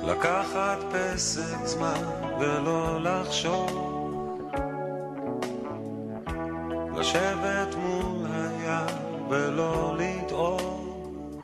לקחת פסק זמן ולא לחשוב, לשבת מול הים ולא לדאוג,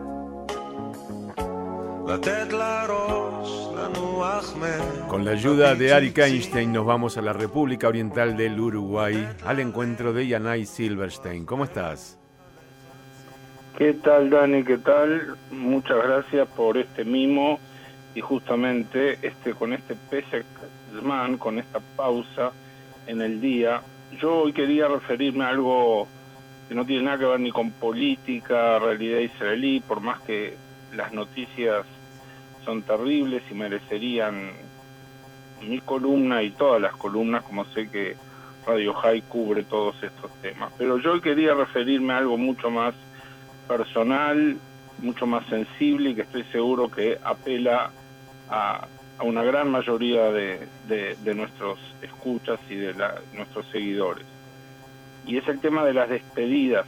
לתת לראש לנוח מ... Con la ayuda de Arik Einstein nos vamos a la República Oriental del Uruguay al encuentro de Yanay Silverstein. ¿Cómo estás? ¿Qué tal, Dani? ¿Qué tal? Muchas gracias por este mimo y justamente con este Pesek Zman, con esta pausa en el día. Yo hoy quería referirme a algo que no tiene nada que ver ni con política, realidad israelí, por más que las noticias son terribles y merecerían mi columna y todas las columnas, como sé que Radio High cubre todos estos temas. Pero yo hoy quería referirme a algo mucho más personal, mucho más sensible y que estoy seguro que apela a una gran mayoría de nuestros escuchas y de nuestros seguidores. Y es el tema de las despedidas.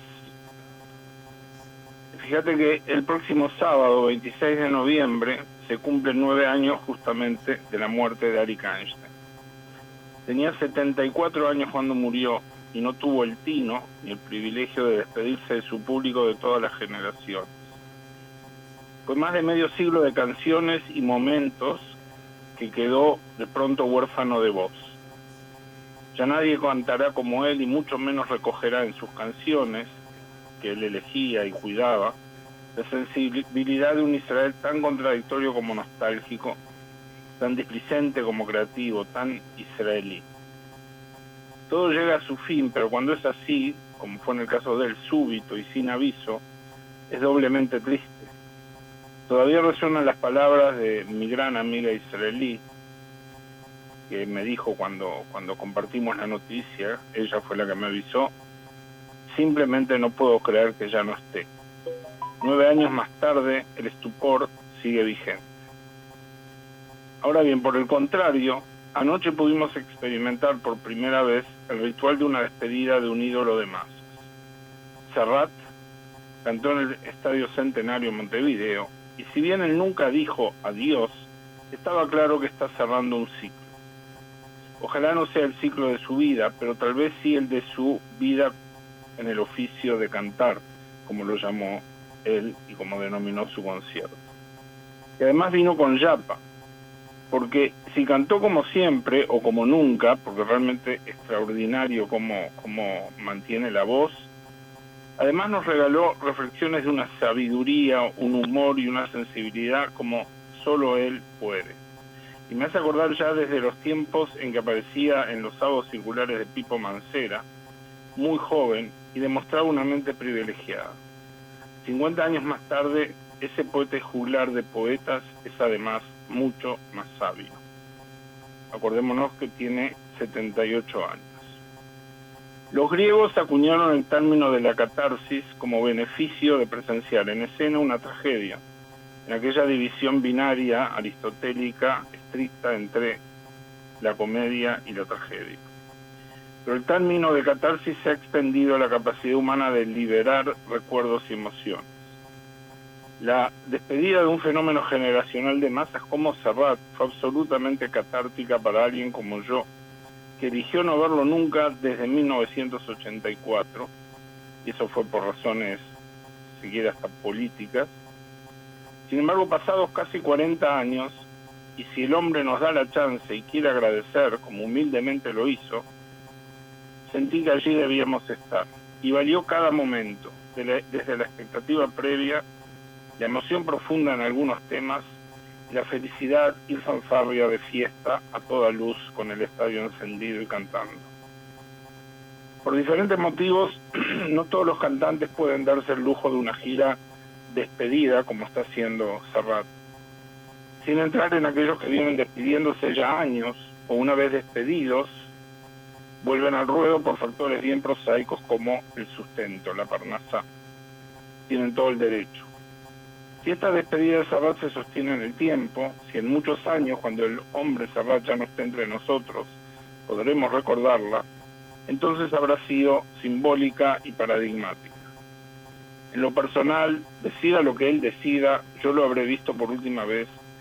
Fíjate que el próximo sábado, 26 de noviembre, se cumplen 9 años justamente de la muerte de Arik Einstein. Tenía 74 años cuando murió y no tuvo el tino ni el privilegio de despedirse de su público de todas las generaciones. Fue más de medio siglo de canciones y momentos que quedó de pronto huérfano de voz. Ya nadie cantará como él y mucho menos recogerá en sus canciones, que él elegía y cuidaba, la sensibilidad de un Israel tan contradictorio como nostálgico, tan displicente como creativo, tan israelí. Todo llega a su fin, pero cuando es así, como fue en el caso de él, súbito y sin aviso, es doblemente triste. Todavía resuenan las palabras de mi gran amiga israelí, que me dijo cuando compartimos la noticia, ella fue la que me avisó, simplemente no puedo creer que ya no esté. 9 años más tarde, el estupor sigue vigente. Ahora bien, por el contrario, anoche pudimos experimentar por primera vez el ritual de una despedida de un ídolo de masas. Serrat cantó en el Estadio Centenario Montevideo, y si bien él nunca dijo adiós, estaba claro que está cerrando un ciclo. Ojalá no sea el ciclo de su vida, pero tal vez sí el de su vida en el oficio de cantar, como lo llamó él y como denominó su concierto. Y además vino con yapa, porque si cantó como siempre o como nunca, porque realmente extraordinario como mantiene la voz, además nos regaló reflexiones de una sabiduría, un humor y una sensibilidad como solo él puede. Y me hace acordar ya desde los tiempos en que aparecía en los sábados circulares de Pipo Mancera, muy joven, y demostraba una mente privilegiada. 50 años más tarde, ese poeta juglar de poetas es además mucho más sabio. Acordémonos que tiene 78 años. Los griegos acuñaron el término de la catarsis como beneficio de presenciar en escena una tragedia, en aquella división binaria aristotélica estricta entre la comedia y la tragedia. Pero el término de catarsis se ha extendido a la capacidad humana de liberar recuerdos y emociones. La despedida de un fenómeno generacional de masas como Serrat fue absolutamente catártica para alguien como yo, que eligió no verlo nunca desde 1984, y eso fue por razones, siquiera hasta políticas. Sin embargo, pasados casi 40 años, y si el hombre nos da la chance y quiere agradecer, como humildemente lo hizo, sentí que allí debíamos estar, y valió cada momento, desde la expectativa previa, la emoción profunda en algunos temas, y la felicidad y fanfarria de fiesta a toda luz con el estadio encendido y cantando. Por diferentes motivos, no todos los cantantes pueden darse el lujo de una gira despedida como está haciendo Serrat, sin entrar en aquellos que vienen despidiéndose ya años, o una vez despedidos, vuelven al ruedo por factores bien prosaicos como el sustento, la parnasá. Tienen todo el derecho. Si esta despedida de Serrat se sostiene en el tiempo, si en muchos años, cuando el hombre Serrat ya no esté entre nosotros, podremos recordarla, entonces habrá sido simbólica y paradigmática. En lo personal, decida lo que él decida, yo lo habré visto por última vez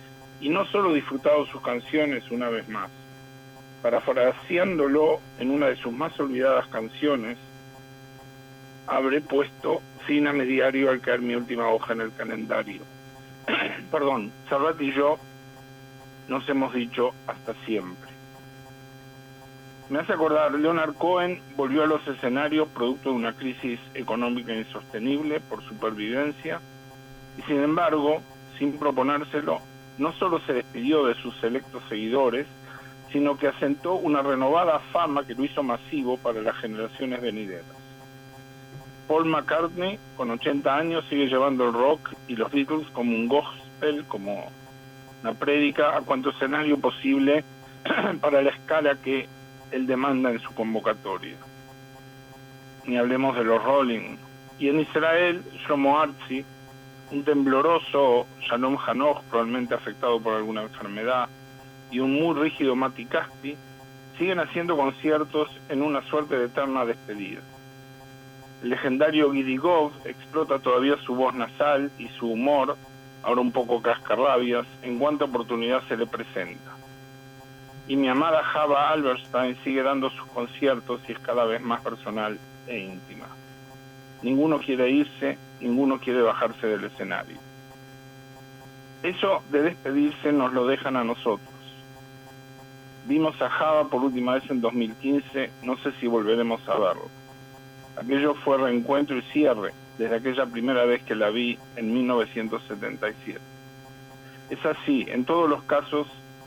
y no solo disfrutado sus canciones una vez más, parafraseándolo en una de sus más olvidadas canciones, habré puesto fin a mi diario al caer mi última hoja en el calendario. Perdón, Serrat y yo nos hemos dicho hasta siempre. Me hace acordar, Leonard Cohen volvió a los escenarios producto de una crisis económica insostenible por supervivencia, y sin embargo, sin proponérselo, no solo se despidió de sus selectos seguidores, sino que asentó una renovada fama que lo hizo masivo para las generaciones venideras. Paul McCartney, con 80 años, sigue llevando el rock y los Beatles como un gospel, como una prédica a cuanto escenario posible para la escala que él demanda en su convocatoria. Ni hablemos de los Rolling. Y en Israel, Shlomo Artzi, un tembloroso Shalom Hanoch, probablemente afectado por alguna enfermedad, y un muy rígido Mati Caspi, siguen haciendo conciertos en una suerte de eterna despedida. El legendario Gidi Gov explota todavía su voz nasal y su humor, ahora un poco cascarrabias, en cuanta oportunidad se le presenta. Y mi amada Java Alberstein sigue dando sus conciertos y es cada vez más personal e íntima. Ninguno quiere irse, ninguno quiere bajarse del escenario. Eso de despedirse nos lo dejan a nosotros. Vimos a Java por última vez en 2015, no sé si volveremos a verlo. Aquello fue reencuentro y cierre, desde aquella primera vez que la vi en 1977. Es así, en todos los casos,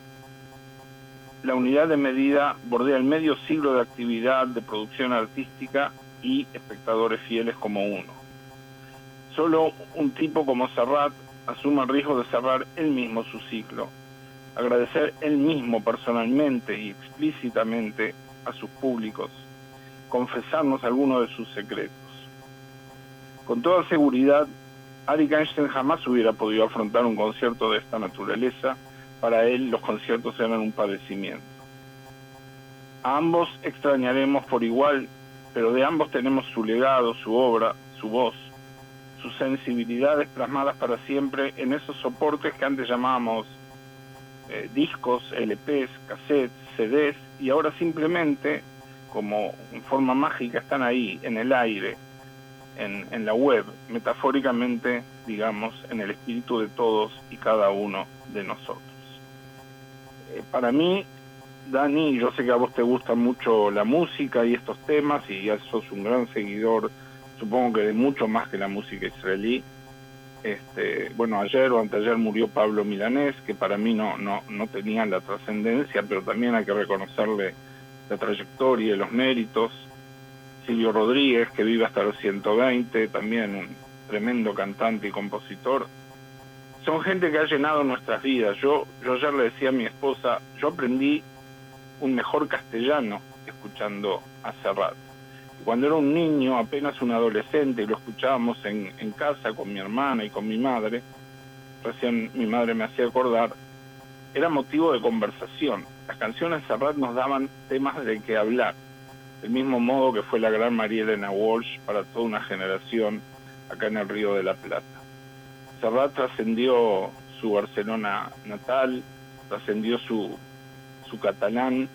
la unidad de medida bordea el medio siglo de actividad, de producción artística y espectadores fieles como uno. Solo un tipo como Serrat asume el riesgo de cerrar él mismo su ciclo, agradecer él mismo personalmente y explícitamente a sus públicos, confesarnos algunos de sus secretos. Con toda seguridad, Arik Einstein jamás hubiera podido afrontar un concierto de esta naturaleza. Para él los conciertos eran un padecimiento. A ambos extrañaremos por igual, pero de ambos tenemos su legado, su obra, su voz, sus sensibilidades plasmadas para siempre en esos soportes que antes llamábamos discos, LPs, cassettes, CDs, y ahora simplemente, como en forma mágica, están ahí, en el aire, en la web, metafóricamente, digamos, en el espíritu de todos y cada uno de nosotros. Para mí, Dani, yo sé que a vos te gusta mucho la música y estos temas, y ya sos un gran seguidor, supongo que de mucho más que la música israelí. Bueno, ayer o anteayer murió Pablo Milanés, que para mí no tenía la trascendencia, pero también hay que reconocerle la trayectoria y los méritos. Silvio Rodríguez, que vive hasta los 120, también un tremendo cantante y compositor. Son gente que ha llenado nuestras vidas. Yo ayer le decía a mi esposa, yo aprendí un mejor castellano escuchando a Serrat. Cuando era un niño, apenas un adolescente, y lo escuchábamos en casa con mi hermana y con mi madre, recién mi madre me hacía acordar, era motivo de conversación. Las canciones de Serrat nos daban temas de qué hablar, del mismo modo que fue la gran María Elena Walsh para toda una generación acá en el Río de la Plata. Serrat trascendió su Barcelona natal, trascendió su catalán,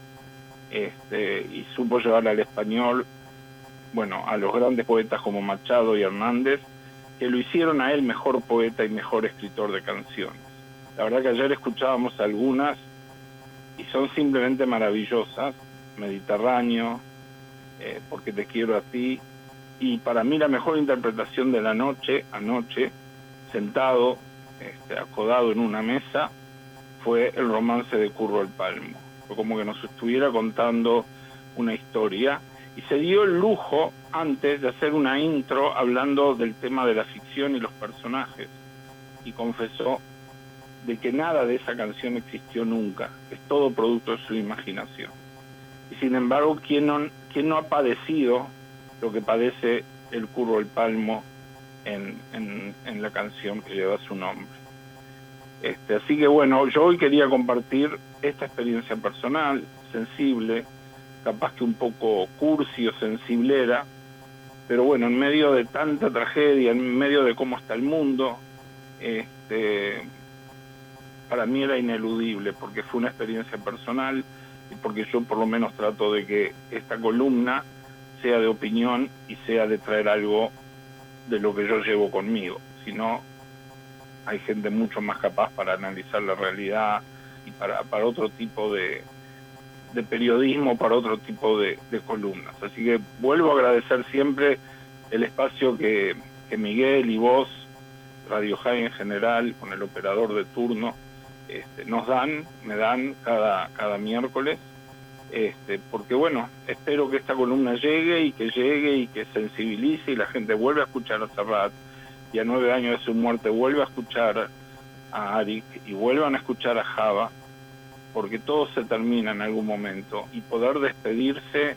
y supo llevar al español, bueno, a los grandes poetas como Machado y Hernández, que lo hicieron a él mejor poeta y mejor escritor de canciones. La verdad que ayer escuchábamos algunas y son simplemente maravillosas. Mediterráneo, Porque te quiero a ti, y para mí la mejor interpretación de la noche, anoche, sentado, acodado en una mesa, fue el romance de Curro el Palmo. Fue como que nos estuviera contando una historia, y se dio el lujo antes de hacer una intro hablando del tema de la ficción y los personajes, y confesó de que nada de esa canción existió nunca, es todo producto de su imaginación. Y sin embargo, ¿quién no ha padecido lo que padece el Curro el Palmo en la canción que lleva su nombre? Así que bueno, yo hoy quería compartir esta experiencia personal, sensible, capaz que un poco cursi o sensiblera, pero bueno, en medio de tanta tragedia, en medio de cómo está el mundo, para mí era ineludible, porque fue una experiencia personal y porque yo por lo menos trato de que esta columna sea de opinión y sea de traer algo de lo que yo llevo conmigo. Si no, hay gente mucho más capaz para analizar la realidad y para otro tipo de periodismo, para otro tipo de columnas. Así que vuelvo a agradecer siempre el espacio que Miguel y vos, Radio High en general, con el operador de turno, me dan cada miércoles, porque bueno, espero que esta columna llegue y que sensibilice y la gente vuelva a escuchar a Serrat, y a 9 años de su muerte vuelva a escuchar a Arik y vuelvan a escuchar a Java, porque todo se termina en algún momento y poder despedirse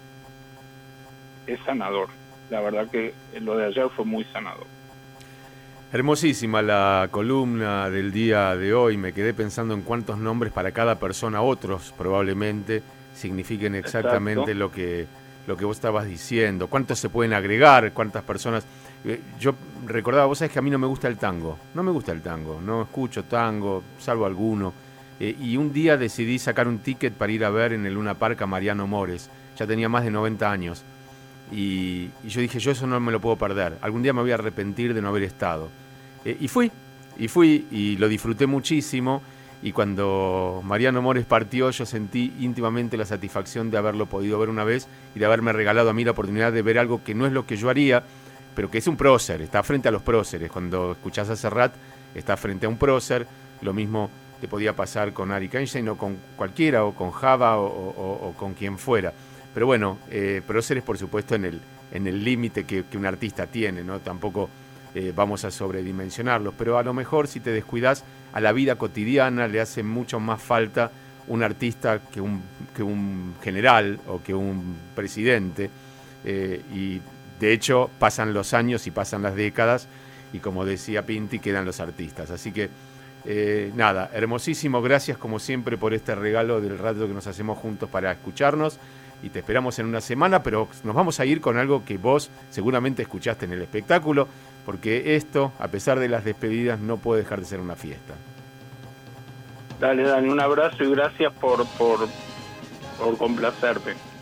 es sanador. La verdad que lo de ayer fue muy sanador. Hermosísima la columna del día de hoy. Me quedé pensando en cuántos nombres para cada persona, otros probablemente, signifiquen exactamente lo que vos estabas diciendo. ¿Cuántos se pueden agregar? ¿Cuántas personas? Yo recordaba, vos sabés que a mí no me gusta el tango. No me gusta el tango. No escucho tango, salvo alguno. Y un día decidí sacar un ticket para ir a ver en el Luna Park a Mariano Mores. Ya tenía más de 90 años. Y yo dije, yo eso no me lo puedo perder. Algún día me voy a arrepentir de no haber estado. Y fui y lo disfruté muchísimo. Y cuando Mariano Mores partió, yo sentí íntimamente la satisfacción de haberlo podido ver una vez y de haberme regalado a mí la oportunidad de ver algo que no es lo que yo haría, pero que es un prócer, está frente a los próceres. Cuando escuchás a Serrat, está frente a un prócer. Lo mismo te podía pasar con Arik Einstein o con cualquiera, o con Java o con quien fuera. Pero bueno, próceres por supuesto en el límite que un artista tiene, ¿no? Tampoco vamos a sobredimensionarlos, pero a lo mejor si te descuidas, a la vida cotidiana le hace mucho más falta un artista que un general o que un presidente, y de hecho pasan los años y pasan las décadas y como decía Pinti, quedan los artistas. Así que nada, hermosísimo, gracias como siempre por este regalo del rato que nos hacemos juntos para escucharnos, y te esperamos en una semana, pero nos vamos a ir con algo que vos seguramente escuchaste en el espectáculo, porque esto, a pesar de las despedidas, no puede dejar de ser una fiesta. Dale, Dani, un abrazo y gracias por complacerme.